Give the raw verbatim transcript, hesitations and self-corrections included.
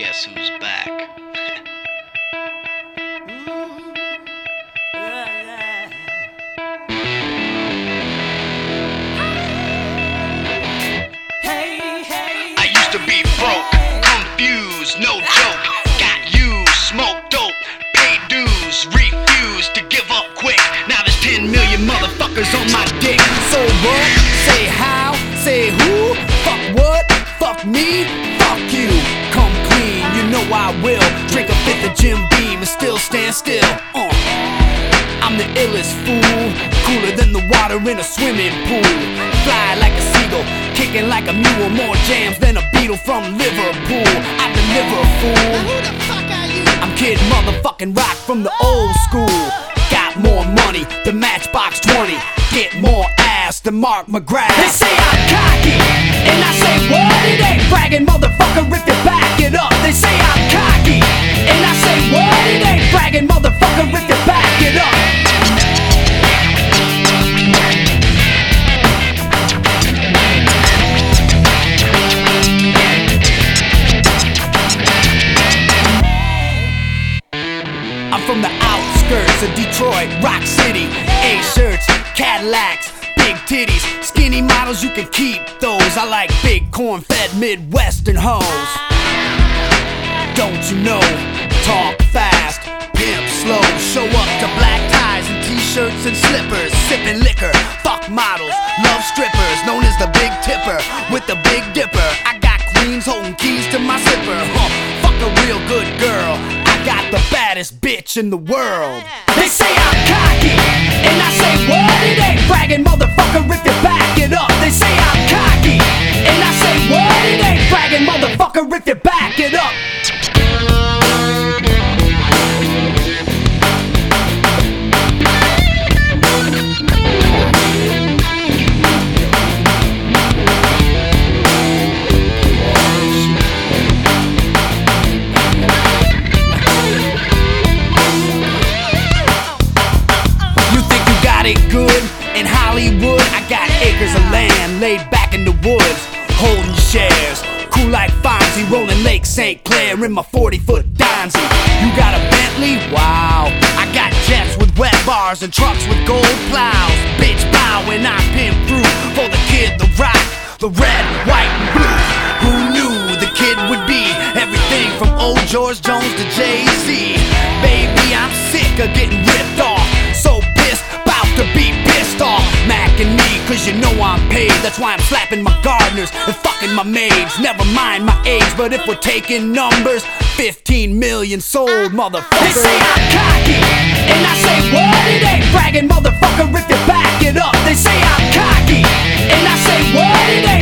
guess who's back? I used to be broke, confused, no joke. Got used, smoked dope, paid dues, refused to give up quick. Now there's ten million motherfuckers on my dick. So what? Say how? Say who? Fuck what? Fuck me? Fuck you. Come clean, you know I will. Drink a fifth of Jim Beam and still stand still. Uh. I'm the illest fool, cooler than the water in a swimming pool. Fly like a seagull, kicking like a mule. More jams than a Beatle from Liverpool. I deliver, fool. Who the fuck are you? I'm Kid Motherfucking Rock from the old school. Got more money than Matchbox twenty. Get more ass than Mark McGrath. They say I'm cocky, and I say what? It ain't bragging, motherfucker, if you back it up. They say I'm cocky, and I say what? It ain't bragging, motherfucker, if you back it up. I'm from the outskirts of Detroit, Rock City. A-shirts, Cadillacs, big titties, skinny models, you can keep those. I like big corn-fed Midwestern hoes. Don't you know? Talk fast, pimp slow. Show up to black ties and t-shirts and slippers. Sipping liquor, fuck models, love strippers. Known as the Big Tipper with the Big Dipper. I got queens holding keys to my zipper. Huh, fuck a real good girl. I got the baddest bitch in the world. They say I'm cocky, and I say what? It ain't bragging, motherfucker, if you back it up. They say I'm cocky, and I say what? It ain't bragging, motherfucker, if you back it up. Good in Hollywood, I got acres of land laid back in the woods, holding shares. Cool like Fonzie, rolling Lake Saint Clair in my forty foot Donzie. You got a Bentley? Wow. I got jets with wet bars and trucks with gold plows. Bitch bow when I pimp through for the Kid, the Rock, the red, white, and blue. Who knew the Kid would be everything from old George Jones to Jay-Z? Baby, I'm sick of getting ripped off. So pissed, bout to be pissed off. Macking me, cause you know I'm paid. That's why I'm slapping my gardeners and fucking my maids. Never mind my age, but if we're taking numbers, fifteen million sold, motherfucker. They say I'm cocky, and I say what? It ain't bragging, motherfucker, if you back it up. They say I'm cocky, and I say what? It ain't